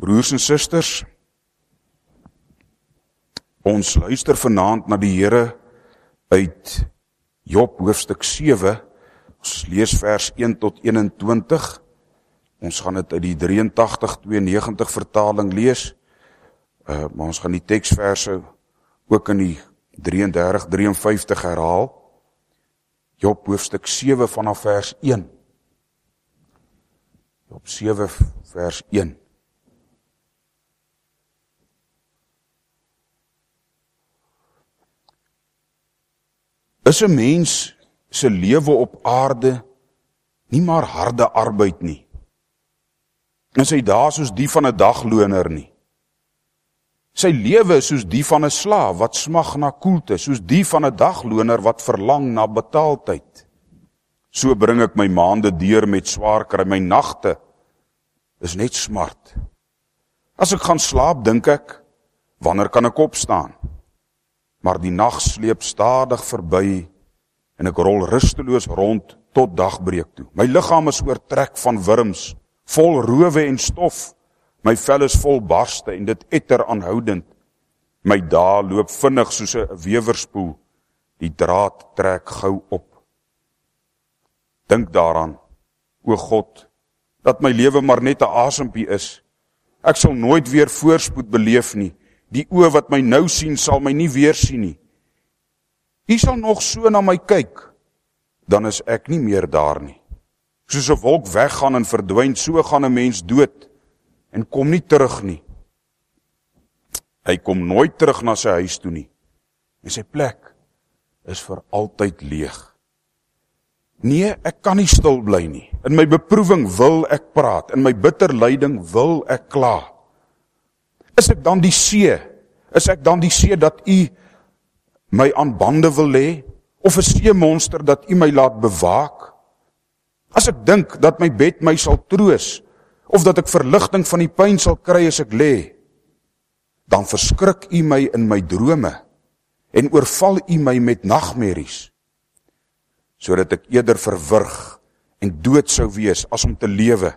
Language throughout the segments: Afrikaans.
Broers en susters, ons luister vanaand na die Here uit Job hoofstuk 7, ons lees vers 1 tot 21, ons gaan dit uit die 83-92 vertaling lees, maar ons gaan die teksverse ook in die 33-53 herhaal, Job hoofstuk 7 vanaf vers 1, Job 7 vers 1. Is 'n mens se lewe op aarde nie maar harde arbeid nie? Is hy daar soos die van 'n dagloner nie? Sy lewe is soos die van 'n slaaf wat smag na koelte, soos die van 'n dagloner wat verlang na betaaltyd. So bring ek my maande deur met swaar kry, my nagte is net smart. As ek gaan slaap, dink ek, wanneer kan ek opstaan? Maar die nag sleep stadig verby en ek rol rusteloos rond tot dagbreek toe. My liggaam is oortrek van wurms, vol rowe en stof. My vel is vol barste en dit etter aanhoudend. My dae loop vinnig soos 'n wewerspoel. Die draad trek gou op. Dink daaraan, o God, dat my lewe maar net 'n asempie is. Ek sal nooit weer voorspoed beleef nie. Die oë wat my nou sien, sal my nie weer sien nie. U sal nog so na my kyk, dan is ek nie meer daar nie. Soos 'n wolk weggaan en verdwyn, so gaan 'n mens dood en kom nie terug nie. Hy kom nooit terug na sy huis toe nie. En sy plek is vir altyd leeg. Nee, ek kan nie stil bly nie. In my beproewing wil ek praat, in my bitter lyding wil ek kla. Is ek dan die see? Is ek dan die see dat u my aan bande wil lê? Of 'n seemonster dat u my laat bewaak? As ek dink dat my bed my sal troos, of dat ek verligting van die pyn sal kry as ek lê, dan verskrik u my in my drome en oorval u my met nagmerries, sodat ek eerder verwrig en dood sou wees as om te lewe.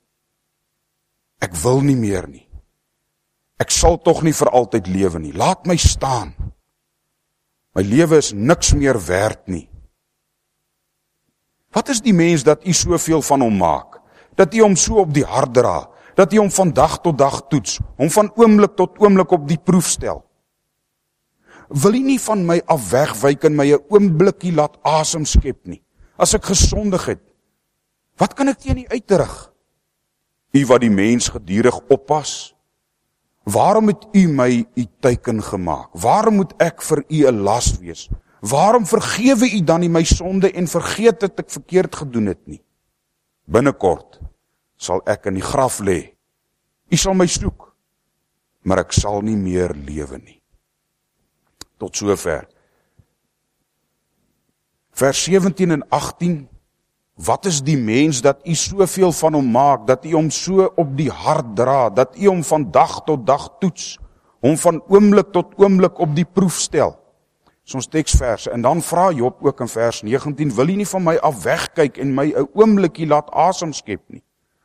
Ek wil nie meer nie. Ek sal tog nie vir altyd lewe nie. Laat my staan. My lewe is niks meer werd nie. Wat is die mens dat u soveel van hom maak? Dat u hom so op die hart dra? Dat u hom van dag tot dag toets? Hom van oomblik tot oomblik op die proef stel? Wil u nie van my af wegwyk en my 'n oomblikkie laat asem skep nie? As ek gesondig het, wat kan ek teen u uitrig? U wat die mens gedurig oppas? Waarom het u my u teiken gemaak? Waarom moet ek vir u 'n las wees? Waarom vergewe u dan nie my sonde en vergeet dat ek verkeerd gedoen het nie? Binnekort sal ek in die graf lê. U sal my soek, maar ek sal nie meer lewe nie. Tot sover. Vers 17 en 18. Wat is die mens dat u soveel van hom maak, dat u hom so op die hart dra, dat u hom van dag tot dag toets, hom van oomblik tot oomblik op die proef stel? Dis ons teksverse. En dan vra Job ook in vers 19, wil u nie van my af wegkyk en my 'n oomblikkie laat asem skep nie?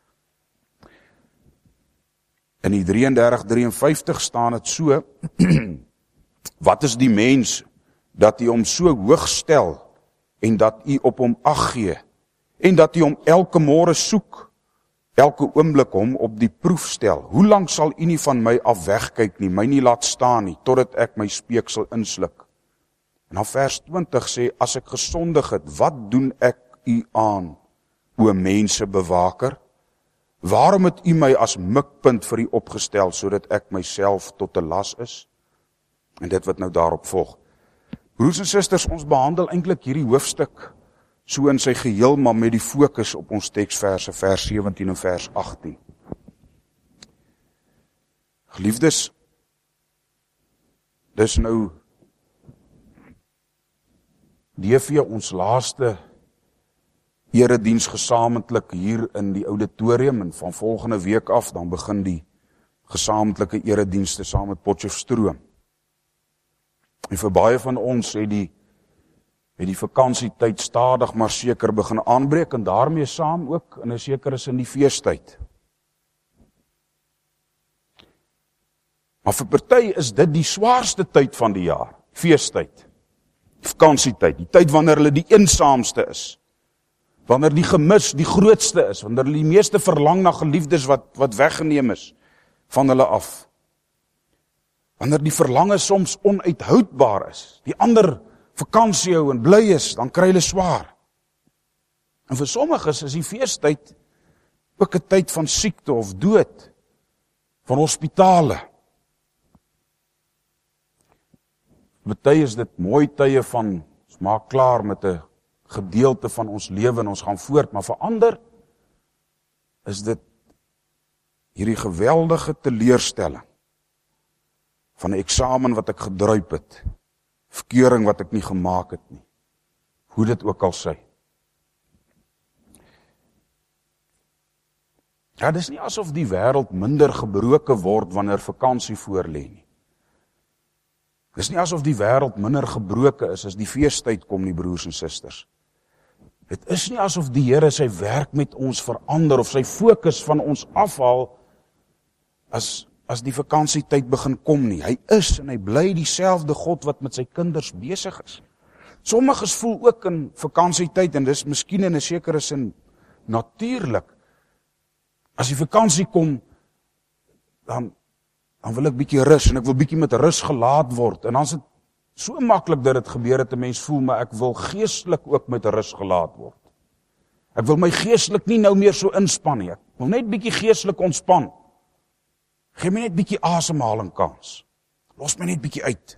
In die 33-53 staan dit so, wat is die mens dat u hom so hoog stel en dat u op hom ag gee? En dat u hom elke môre soek, elke oomblik hom op die proef stel. Hoe lank sal u nie van my af wegkyk nie, my nie laat staan nie, totdat ek my speeksel insluk? En dan vers 20 sê, as ek gesondig het, wat doen ek u aan, o mensebewaker? Waarom het u my as mikpunt vir u opgestel, sodat ek myself tot 'n las is? En dit wat nou daarop volg. Broers en susters, ons behandel eintlik hierdie hoofstuk so in sy geheel, maar met die fokus op ons teksverse, vers 17 en vers 18. Geliefdes, dis nou DV ons laaste erediens gesamentlik hier in die auditorium, en van volgende week af, dan begin die gesamentlike eredienste saam met Potchefstroom. En vir baie van ons het die vakansietyd stadig maar seker begin aanbreek, en daarmee saam ook in 'n sekere sin die feestyd. Maar vir party is dit die swaarste tyd van die jaar, feestyd, vakansietyd, die tyd wanneer hulle die eensaamste is, wanneer die gemis die grootste is, wanneer hulle die meeste verlang na geliefdes wat weggeneem is van hulle af. Wanneer die verlange soms onuithoudbaar is, die ander vakansie hou en bly is, dan kry hulle swaar. En vir sommiges is die feestyd ook 'n tyd van siekte of dood, van hospitale. Party is dit mooi tye van, ons maak klaar met 'n gedeelte van ons lewe en ons gaan voort, maar vir ander is dit hierdie geweldige teleurstelling van 'n eksamen wat ek gedruip het, verkeuring wat ek nie gemaak het nie, hoe dit ook al sy. Ja, dis nie asof die wêreld minder gebroke word wanneer vakansie voorlê nie. Dis nie asof die wêreld minder gebroke is as die feestyd kom nie, broers en susters. Dit is nie asof die Here sy werk met ons verander of sy fokus van ons afhaal as die vakansietyd begin kom nie. Hy is en hy bly dieselfde God wat met sy kinders besig is. Sommiges voel ook in vakansietyd, en dis miskien in 'n sekere sin natuurlik, as die vakansie kom, dan wil ek bietjie rus, en ek wil bietjie met rus gelaat word, en dan is dit so maklik dat dit gebeur dat 'n mens voel, maar ek wil geestelik ook met rus gelaat word. Ek wil my geestelik nie nou meer so inspann nie, ek wil net bietjie geestelik ontspan. Gee my net bietjie asemhaling kans. Los my net bietjie uit.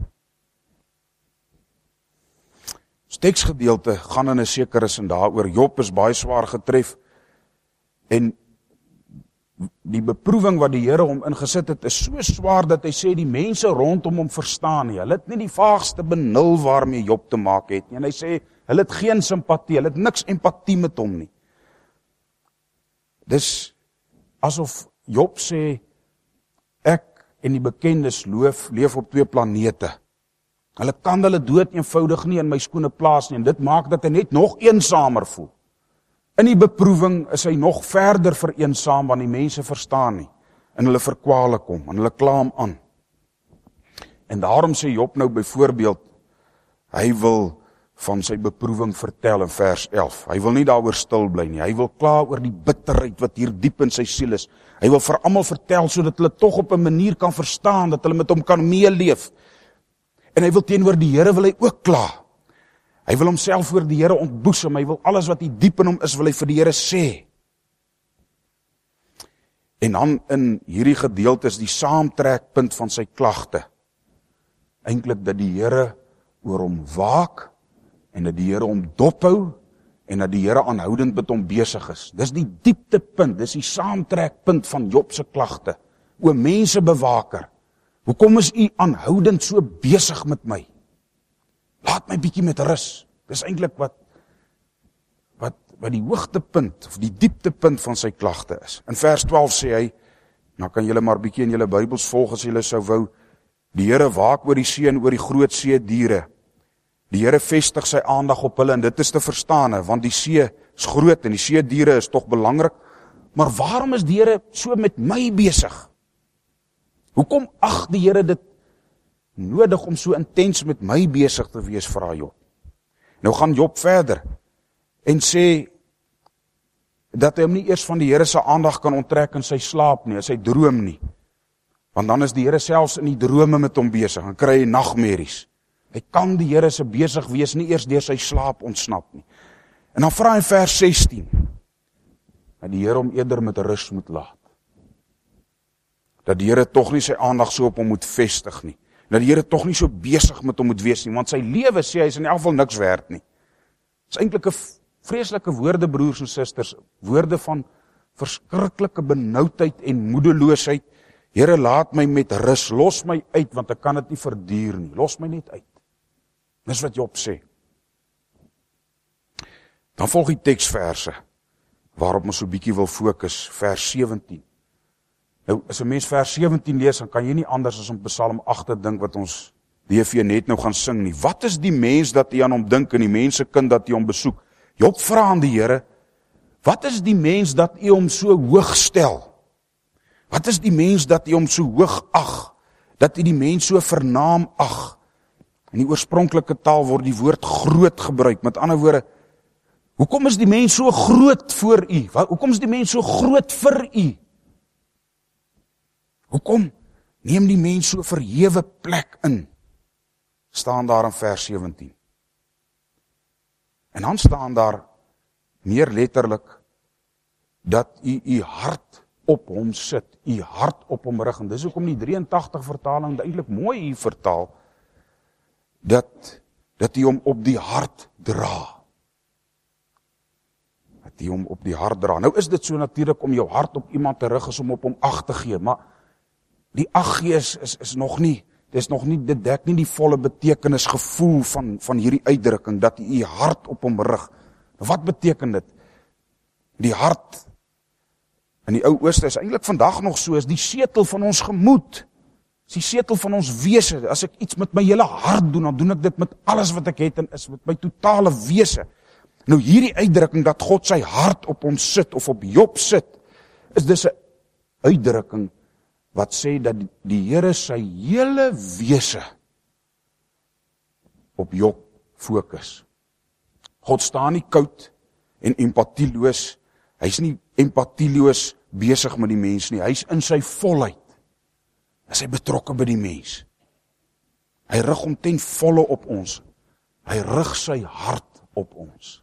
Ons teksgedeelte gaan in 'n sekere sin daaroor. Job is baie swaar getref, en die beproewing wat die Here hom ingesit het, is so swaar dat hy sê die mense rondom hom verstaan nie. Hulle het nie die vaagste benul waarmee Job te maak het nie. En hy sê, hulle het geen simpatie, hulle het niks empatie met hom nie. Dis asof Job sê, ek en die bekendes leef op 2 planete. Hulle kan hulle dood eenvoudig nie in my skoene plaas nie, en dit maak dat hy net nog eensamer voel. In die beproewing is hy nog verder vereensaam, want die mense verstaan nie, en hulle verkwale kom, en hulle kla hom aan. En daarom sê Job nou byvoorbeeld, hy wil van sy beproewing vertel in vers 11. Hy wil nie daaroor stil bly nie, hy wil kla oor die bitterheid wat hier diep in sy siel is. Hy wil vir almal vertel, sodat hulle tog op 'n manier kan verstaan, dat hulle met hom kan meeleef. En hy wil teenoor die Here wil hy ook kla. Hy wil homself voor die Here ontboesem, hy wil alles wat hier diep in hom is, wil hy vir die Here sê. En dan in hierdie gedeelte is die saamtrekpunt van sy klagte eintlik dat die Here oor hom waak, en dat die Here hom dophou, en dat die Here aanhoudend met hom besig is. Dis die dieptepunt, dis die saamtrekpunt van Job se klagte. O mensebewaker, hoekom is u aanhoudend so besig met my? Laat my bietjie met rus. Dis eintlik wat die hoogtepunt, of die dieptepunt van sy klagte is. In vers 12 sê hy, nou kan julle maar bietjie in julle Bybels volg as julle sou wou, die Here waak oor die see en oor die groot see diere. Die Here vestig sy aandag op hulle, en dit is te verstaan, want die see is groot, en die see diere is tog belangrik, maar waarom is die Here so met my besig? Hoekom ag die Here dit nodig om so intens met my besig te wees, vra Job? Nou gaan Job verder, en sê, dat hy hom nie eers van die Here se aandag kan onttrek in sy slaap nie, in sy droom nie, want dan is die Here selfs in die drome met hom besig, en kry hy nagmerries. Hy kan die Here se besig wees nie eers deur sy slaap ontsnap nie. En dan vra hy in vers 16, dat die Here hom eerder met rus moet laat. Dat die Here tog nie sy aandag so op hom moet vestig nie. Dat die Here tog nie so besig met hom moet wees nie, want sy lewe, sê hy, is in elk geval niks werd nie. Dit is eintlik 'n vreeslike woorde, broers en susters, woorde van verskriklike benoudheid en moedeloosheid. Here, laat my met rus, los my uit, want ek kan dit nie verduur nie, los my net uit. Dis wat Job sê. Dan volg die teksverse, waarop ons so bietjie wil fokus, vers 17. Nou, as 'n mens vers 17 lees, dan kan jy nie anders as om Psalm 8 te dink, wat ons DV net nou gaan sing nie. Wat is die mens dat jy aan hom dink, en die mensekind dat jy hom besoek? Job vra aan die Here, wat is die mens dat jy hom so hoog stel? Wat is die mens dat jy hom so hoog ag, dat hy die mens so vernaam ag. In die oorspronklike taal word die woord groot gebruik. Met ander woorde, hoekom is die mens so groot voor u? Hoekom is die mens so groot vir u? Hoekom neem die mens so verhewe plek in? Staan daar in vers 17. En dan staan daar meer letterlik dat u hart op hom sit, u hart op hom rig. En dis hoekom die 83 vertaling eintlik mooi hier vertaal, dat hy hom op die hart dra. Dat hy hom op die hart dra. Nou is dit so natuurlik om jou hart op iemand te rig, is om op hom ag te gee, maar die ag gee is nog nie, dit dek nie die volle betekenis gevoel van hierdie uitdrukking, dat jy die hart op hom rig. Nou wat beteken dit? Die hart in die ou ooste is eintlik vandag nog so, is die setel van ons gemoed, is die setel van ons wese. As ek iets met my hele hart doen, dan doen ek dit met alles wat ek het en is met my totale wese. Nou hierdie uitdrukking dat God sy hart op ons sit of op Job sit, is dis 'n uitdrukking wat sê dat die Here sy hele wese op Job fokus. God staan nie koud en empathieloos, hy's nie empathieloos besig met die mens nie, hy's in sy volheid, is hy betrokke by die mens. Hy rig hom ten volle op ons, hy rig sy hart op ons.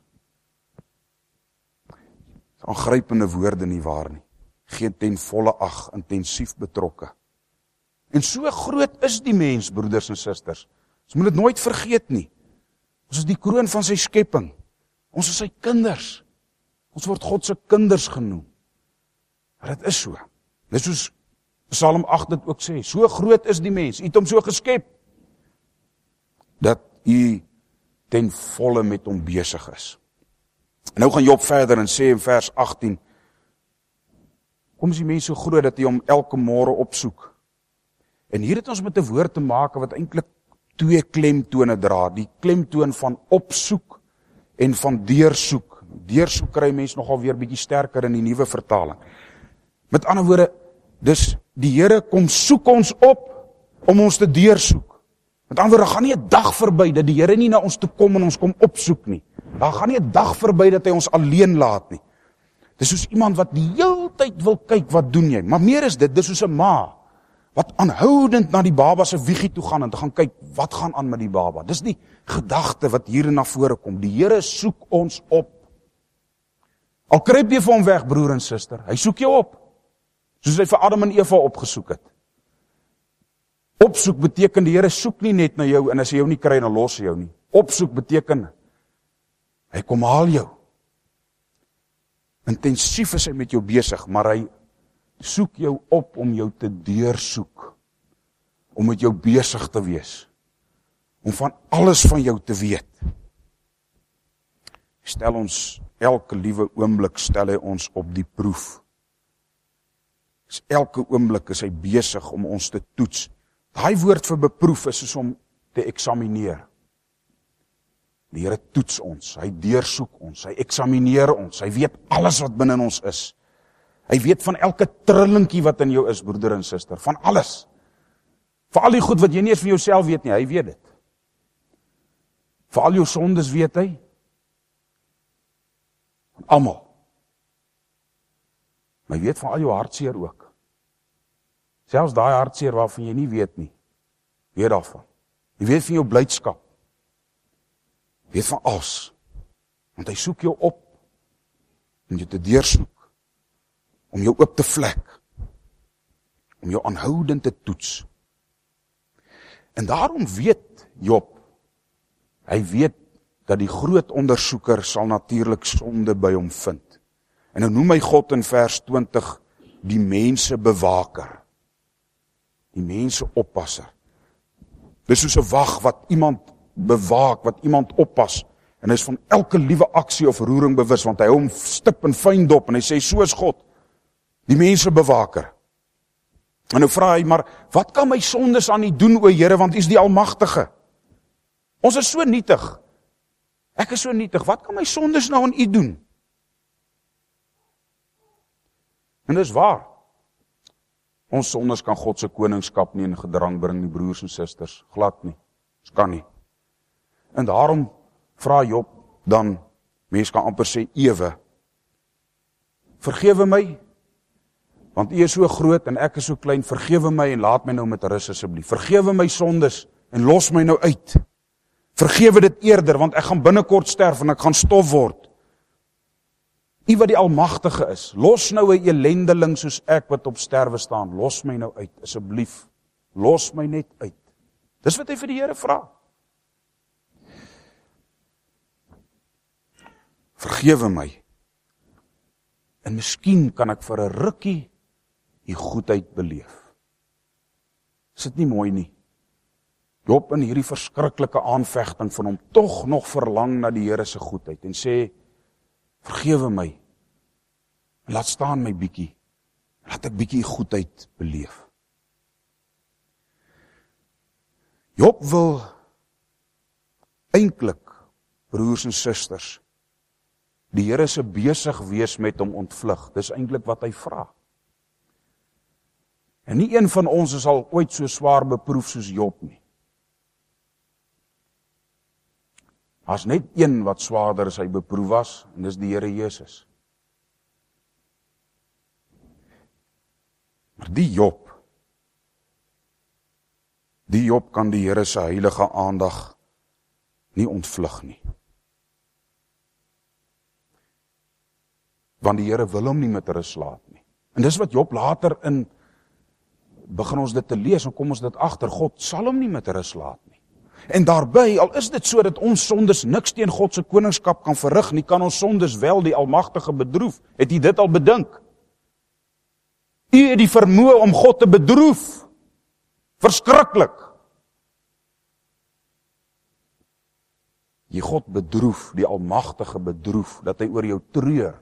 Aangrypende woorde nie waar nie, geen ten volle ag, intensief betrokke. En so groot is die mens, broeders en susters, ons moet dit nooit vergeet nie. Ons is die kroon van sy skepping, ons is sy kinders, ons word God se kinders genoem. Maar dit is so, dit is soos Psalm 8 dit ook sê, so groot is die mens, u het hom so geskep, dat u ten volle met hom besig is. En nou gaan Job verder en sê in vers 18, kom is die mens so groot dat hy hom elke môre opsoek. En hier het ons met 'n woord te maak wat eintlik twee klemtone dra, die klemtoon van opsoek en van deursoek. Deursoek kry mens nogal weer bietjie sterker in die nuwe vertaling. Met ander woorde, dus die Here kom soek ons op om ons te deursoek. Met ander woorde, gaan nie 'n dag verby dat die Here nie na ons toe kom en ons kom opsoek nie. Daar gaan nie 'n dag verby dat hy ons alleen laat nie. Dis soos iemand wat die hele tyd wil kyk, wat doen jy? Maar meer is dit, dis soos 'n ma wat aanhoudend na die baba se wiegie toe gaan en te gaan kyk, wat gaan aan met die baba? Dis die gedagte wat hier na vore kom. Die Here soek ons op. Al kruip jy vir hom weg, broer en suster, hy soek jou op. Soos hy vir Adam en Eva opgesoek het. Opsoek beteken die Here soek nie net na jou en as hy jou nie kry, dan los hy jou nie. Opsoek beteken hy kom haal jou. Intensief is hy met jou besig, maar hy soek jou op om jou te deursoek. Om met jou besig te wees. Om van alles van jou te weet. Stel ons, elke liewe oomblik stel hy ons op die proef. Elke oomblik is hy besig om ons te toets. Daai woord vir beproef is soos om te eksamineer. Die Here toets ons, hy deursoek ons, hy eksamineer ons, hy weet alles wat binne in ons is. Hy weet van elke trillinkie wat in jou is, broeder en suster, van alles. Vir al die goed wat jy nie eens van jouself weet nie, hy weet dit. Vir al jou sondes weet hy, van almal. Maar hy weet van al jou hartseer ook. Selfs daai hartseer waarvan jy nie weet nie, weet daarvan. Hy weet van jou blydskap. Weet van alles, want hy soek jou op, om jou te deursoek, om jou oop te vlek, om jou aanhoudend te toets. En daarom weet Job, hy weet dat die groot ondersoeker sal natuurlik sonde by hom vind. En nou noem hy God in vers 20 die mense bewaker, die mense oppasser. Dis soos 'n wag wat iemand bewaak, wat iemand oppas, en hy is van elke liewe aksie of roering bewus, want hy hou hom stip en fyn dop, en hy sê, so is God, die mense bewaker. En nou vra hy, maar wat kan my sondes aan U doen, o Here, want U is die Almagtige? Ons is so nietig, ek is so nietig, wat kan my sondes nou aan U doen? En dis waar, Ons sondes kan God se koningskap nie in gedrang bring nie, broers en susters, glad nie. Dit kan nie. En daarom vra Job dan, mens kan amper sê ewe, vergewe my, want U is so groot en ek is so klein, vergewe my en laat my nou met rus asseblief. Vergewe my sondes en los my nou uit. Vergewe dit eerder, want ek gaan binnekort sterf en ek gaan stof word. U wat die Almagtige is, los nou 'n elendeling soos ek wat op sterwe staan, los my nou uit, asseblief. Los my net uit. Dis wat hy vir die Here vra. Vergewe my. En miskien kan ek vir 'n rukkie die goedheid beleef. Is dit nie mooi nie? Job in hierdie verskriklike aanvegting van hom tog nog verlang na die Here se goedheid en sê, vergewe my, en laat staan my bietjie, laat ek bietjie goedheid beleef. Job wil eintlik, broers en susters, die Here se besig wees met hom ontvlug. Dis eintlik wat hy vra. En nie een van ons is al ooit so swaar beproef soos Job nie. As net een wat swaarder as hy beproef was, en dis die Here Jesus. Maar die Job kan die Here se heilige aandag nie ontvlug nie. Want die Here wil hom nie met rus laat nie. En dis wat Job later begin ons dit te lees, en kom ons dit agter, God sal hom nie met rus laat nie. En daarby, al is dit so dat ons sondes niks teen God se koningskap kan verrig nie, kan ons sondes wel die Almagtige bedroef. Het U dit al bedink? U het die vermoë om God te bedroef. Verskriklik. Jy God bedroef, die Almagtige bedroef, dat hy oor jou treur.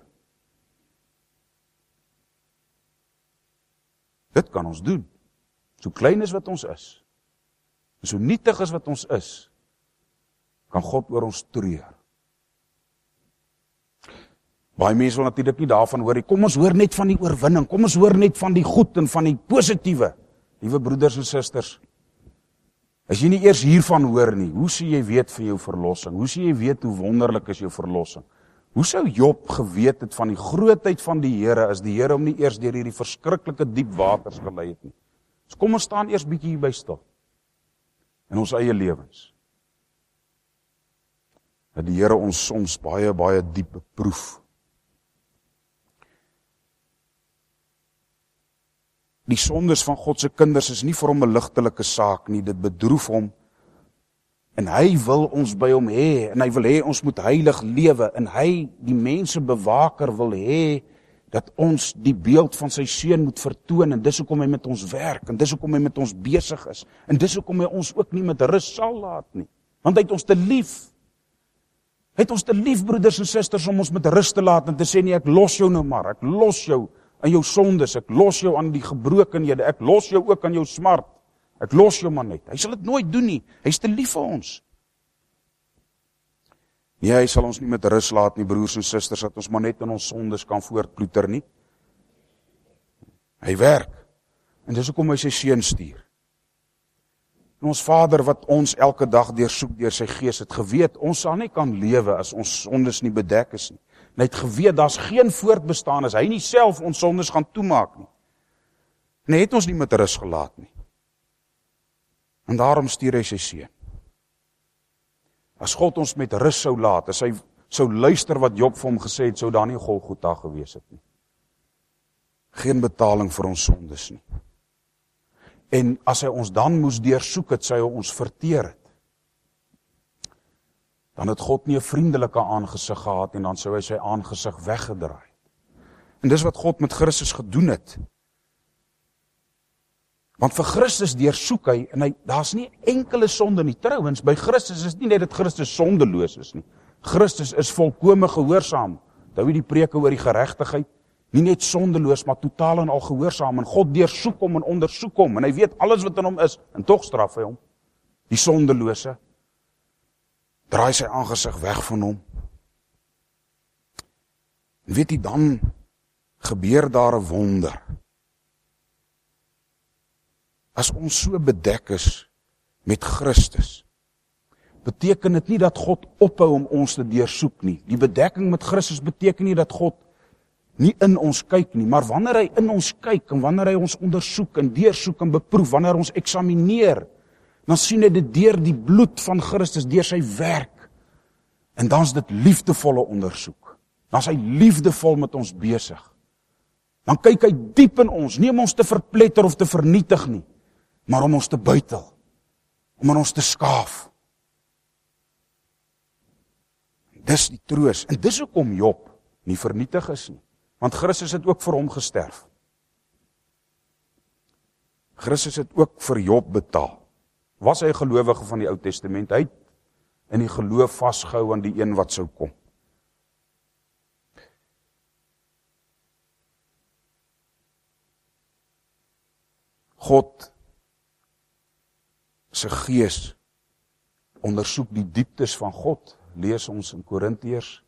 Dit kan ons doen. So klein is wat ons is, en so nietig is wat ons is, kan God oor ons treur. Baie mense wil natuurlik nie daarvan hoor nie. Kom ons hoor net van die oorwinning, kom ons hoor net van die goed en van die positiewe. Liewe broeders en susters, as jy nie eers hiervan hoor nie, hoe sê jy weet van jou verlossing? Hoe sê jy weet hoe wonderlik is jou verlossing? Hoe sou Job geweet het van die grootheid van die Here, as die Here hom nie eers deur hierdie verskriklike diep waters gelei het nie? So kom ons staan eers bietjie hierby stil, in ons eie lewens. Dat die Here ons soms baie, baie diep beproef. Die sondes van God se kinders is nie vir hom 'n ligtelike saak nie, dit bedroef hom. En hy wil ons by hom hê, en hy wil hê ons moet heilig lewe, en hy, die mense bewaker, wil hê dat ons die beeld van sy seun moet vertoon, en dis hoekom hy met ons werk, en dis hoekom hy met ons besig is, en dis hoekom hy ons ook nie met rus sal laat nie, want hy het ons te lief. Hy het ons te lief, broeders en susters, om ons met rus te laat, en te sê nie, ek los jou nou maar, ek los jou aan jou sondes, ek los jou aan die gebrokenhede, ek los jou ook aan jou smart, ek los jou maar net. Hy sal dit nooit doen nie, hy is te lief vir ons. Nee, hy sal ons nie met rus laat nie, broers en susters, dat ons maar net in ons sondes kan voortploeter nie. Hy werk, en dis hoekom hy sy seun stuur. En ons Vader wat ons elke dag deursoek deur sy Gees het geweet, ons sal nie kan lewe as ons sondes nie bedek is nie. En hy het geweet, daar's geen voortbestaan as hy nie self ons sondes gaan toemaak nie. En hy het ons nie met rus gelaat nie. En daarom stuur hy sy seun. As God ons met rus sou laat, as hy sou luister wat Job vir hom gesê het, sou daar nie Golgotha gewees het nie. Geen betaling vir ons sondes nie. En as hy ons dan moes deursoek het, sou hy ons verteer het. Dan het God nie 'n vriendelike aangesig gehad, en dan sou hy sy aangesig weggedraai. En dis wat God met Christus gedoen het. Want vir Christus deursoek hy, en daar's nie enkele sonde nie. Trouwens, by Christus is nie net dat Christus sondeloos is nie. Christus is volkome gehoorsaam. Onthou jy die preke oor die geregtigheid? Nie net sondeloos, maar totaal en al gehoorsaam. En God deursoek hom en ondersoek hom, en hy weet alles wat in hom is, en tog straf hy hom. Die sondelose draai sy aangesig weg van hom. En weet jy, dan gebeur daar 'n wonder. as ons so bedek is met Christus, beteken dit nie dat God ophou om ons te deursoek nie. Die bedekking met Christus beteken nie dat God nie in ons kyk nie, maar wanneer hy in ons kyk, en wanneer hy ons ondersoek, en deursoek, en beproef, wanneer ons eksamineer, dan sien hy dit deur die bloed van Christus, deur sy werk, en dan is dit liefdevolle ondersoek. Dan is hy liefdevol met ons besig. Dan kyk hy diep in ons, nie om ons te verpletter of te vernietig nie, maar om ons te buitel, om aan ons te skaaf. Dis die troos, en dis hoekom Job nie vernietig is nie, want Christus het ook vir hom gesterf. Christus het ook vir Job betaal. Was hy 'n gelowige van die Ou Testament? Hy het in die geloof vasgehou aan die een wat sou kom. God se gees ondersoek die dieptes van God, lees ons in Korintiërs.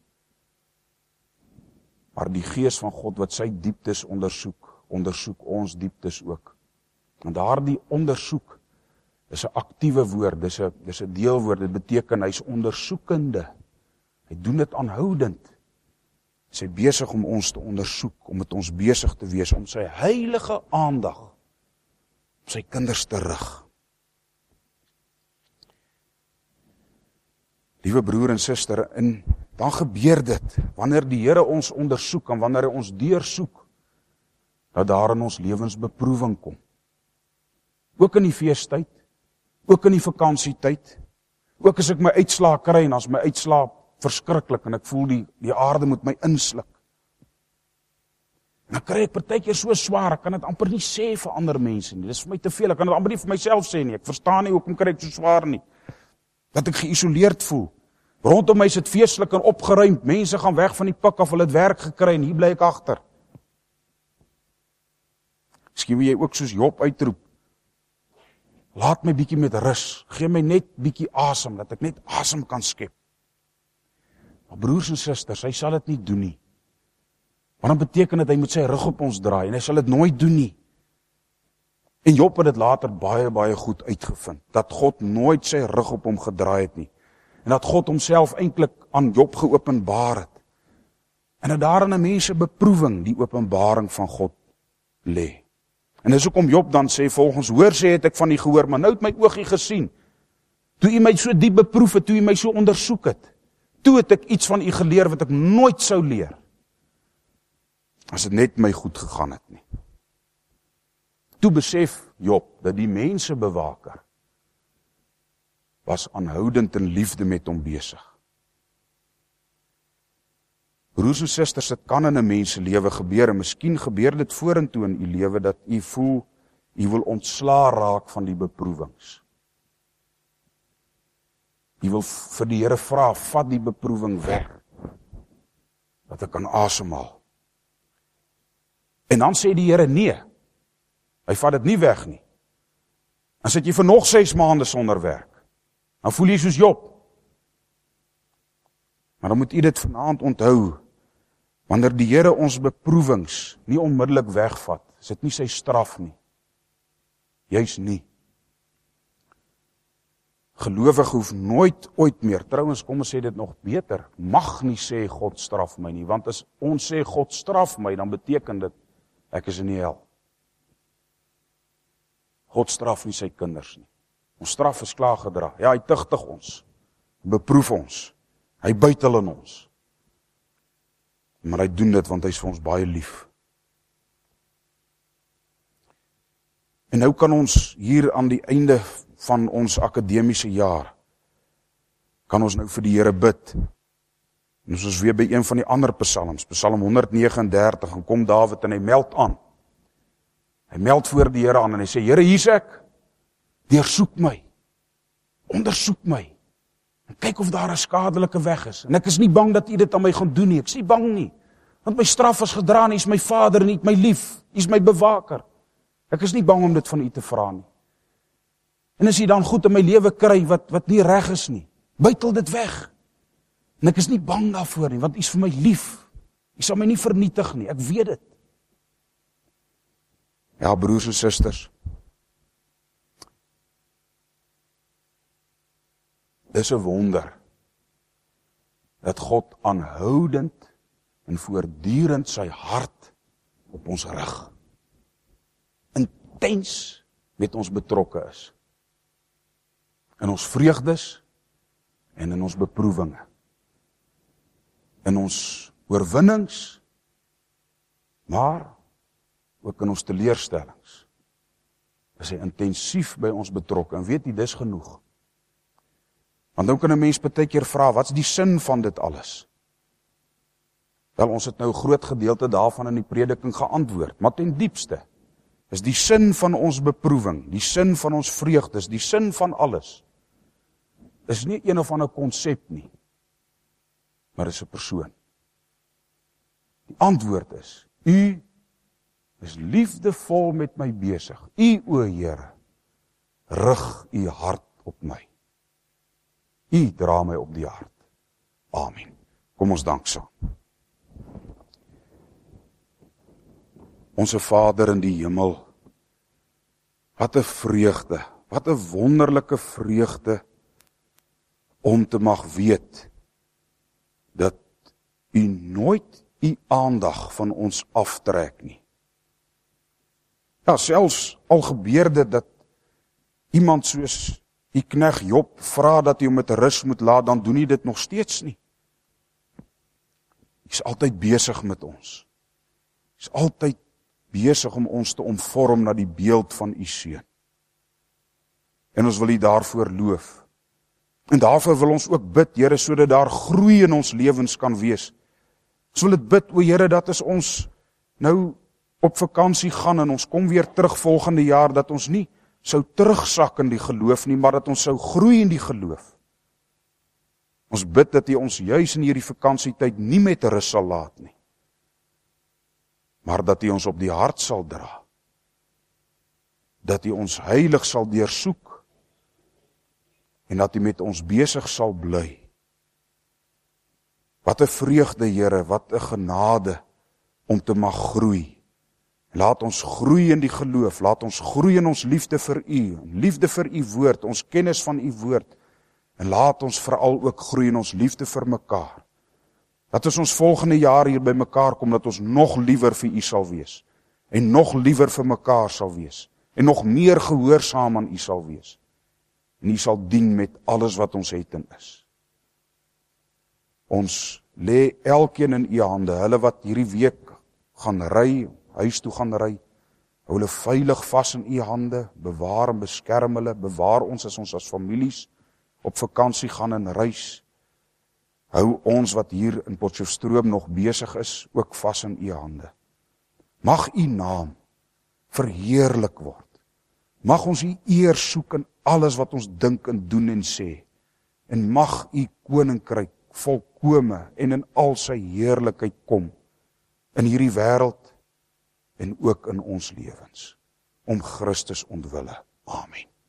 Maar die gees van God wat sy dieptes ondersoek, ondersoek ons dieptes ook. En daardie ondersoek is 'n aktiewe woord, dis 'n deelwoord, dit beteken hy's ondersoekende. Hy doen dit aanhoudend. Hy's besig om ons te ondersoek, om met ons besig te wees, om sy heilige aandag op sy kinders te rig. Liewe broer en suster, en dan gebeur dit, wanneer die Here ons ondersoek, en wanneer hy ons deursoek, dat daar in ons lewens beproewing kom. Ook in die feestyd, ook in die vakansietyd, ook as ek my uitslaa kry, en as my uitslaa verskriklik, en ek voel die aarde moet my insluk. En dan kry ek partykeer so swaar, ek kan dit amper nie sê vir ander mense nie, dit is vir my te veel, ek kan dit amper nie vir myself sê nie, ek verstaan nie hoekom kry ek so swaar nie, dat ek geïsoleerd voel. Rondom my is dit feestelik en opgeruimd, mense gaan weg van die pik af, hulle het werk gekry, en hier bly ek agter. Miskien wil jy ook soos Job uitroep, laat my bietjie met rus, gee my net bietjie asem, dat ek net asem kan skep. Maar broers en susters, hy sal dit nie doen nie. Want dan beteken dit, hy moet sy rug op ons draai, en hy sal dit nooit doen nie. En Job het dit later baie goed uitgevind, dat God nooit sy rug op hom gedraai het nie, en dat God homself eintlik aan Job geopenbaar het, en dat daar in 'n mens se beproewing die openbaring van God lê. En dis hoekom Job dan sê, volgens hoor sê het ek van die gehoor, maar nou het my oogie gesien, toe u my so diep beproef het, toe u my so ondersoek het, toe het ek iets van u geleer wat ek nooit sou leer, as dit net my goed gegaan het nie. Toe besef Job, dat die mensebewaker was aanhoudend in liefde met hom besig. Broers en susters, dit kan in 'n mens se lewe gebeur, en miskien gebeur dit vorentoe in u lewe, dat u voel, u wil ontslaa raak van die beproewings. U wil vir die Here vra, vat die beproewing weg, dat ek kan asemhaal. En dan sê die Here nee, hy vat dit nie weg nie. Dan sit jy vir nog 6 maande sonder werk. Dan voel jy soos Job. Maar dan moet u dit vanaand onthou, wanneer die Here ons beproewings nie onmiddellik wegvat, is dit nie sy straf nie. Juis nie. Gelowige hoef nooit ooit meer, trouwens kom ons sê dit nog beter, mag nie sê God straf my nie, want as ons sê God straf my, dan beteken dit, ek is in die hel. God straf nie sy kinders nie. Ons straf is klaar gedra. Ja, hy tigtig ons, beproef ons, hy buitel in ons. Maar hy doen dit, want hy is vir ons baie lief. En nou kan ons hier aan die einde van ons akademiese jaar, kan ons nou vir die Here bid. En ons is weer by een van die ander psalms, Psalm 139, en kom Dawid en hy meld aan. Hy meld voor die Here aan en hy sê, Here, hier is ek, deursoek my, ondersoek my, en kyk of daar 'n skadelike weg is. En ek is nie bang dat u dit aan my gaan doen nie, ek is nie bang nie, want my straf is gedra, en u is my Vader en u het my lief, u is my bewaker. Ek is nie bang om dit van u te vra nie. En as u dan goed in my lewe kry, wat nie reg is nie, buitel dit weg. En ek is nie bang daarvoor nie, want u is vir my lief. U sal my nie vernietig nie, ek weet dit. Ja, broers en susters, Dis 'n wonder dat God aanhoudend en voortdurend sy hart op ons rig, intens met ons betrokke is. In ons vreugdes en in ons beproewinge. In ons oorwinnings, maar ook in ons teleurstellings. Is hy intensief by ons betrokke. En weet jy, dis genoeg. Want nou kan 'n mens baie keer vra, wat's die sin van dit alles? Wel, ons het nou 'n groot gedeelte daarvan in die prediking geantwoord, maar ten diepste is die sin van ons beproewing, die sin van ons vreugdes, die sin van alles, is nie een of ander konsep nie, maar is 'n persoon. Die antwoord is, U is liefdevol met my besig. U, o Here, rig U hart op my. U dra my op die hart. Amen. Kom ons dank saam. Onse Vader in die hemel, wat 'n vreugde, wat 'n wonderlike vreugde om te mag weet dat U nooit U aandag van ons aftrek nie. Ja, selfs al gebeur dit dat iemand soos die knegt Job vra dat hy hom met rus moet laat, dan doen hy dit nog steeds nie. Hy is altyd besig met ons. Hy is altyd besig om ons te omvorm na die beeld van U seun. En ons wil U daarvoor loof. En daarvoor wil ons ook bid, Here, sodat daar groei in ons lewens kan wees. Ons wil dit bid, o Here, dat as ons nou op vakansie gaan en ons kom weer terug volgende jaar, dat ons nie sou terugsak in die geloof nie, maar dat ons sou groei in die geloof. Ons bid dat U ons juis in hierdie vakansietyd nie met rus sal laat nie, maar dat U ons op die hart sal dra, dat U ons heilig sal deursoek, en dat U met ons besig sal bly. Wat 'n vreugde, Here, wat 'n genade om te mag groei. Laat ons groei in die geloof, laat ons groei in ons liefde vir U, liefde vir U woord, ons kennis van U woord, en laat ons veral ook groei in ons liefde vir mekaar. Dat as ons volgende jaar hier by mekaar kom, dat ons nog liewer vir U sal wees, en nog liewer vir mekaar sal wees, en nog meer gehoorsaam aan U sal wees, en U sal dien met alles wat ons het en is. Ons lê elkeen in U hande, hulle wat hierdie week gaan ry, huis toe gaan ry, hou hulle veilig vas in U hande, bewaar en beskerm hulle, bewaar ons as families op vakansie gaan en reis. Hou ons wat hier in Potchefstroom nog besig is, ook vas in U hande. Mag U naam verheerlik word. Mag ons U eer soek in alles wat ons dink en doen en sê. En mag U koninkryk volkome en in al sy heerlikheid kom in hierdie wêreld en ook in ons lewens, om Christus ontwille. Amen.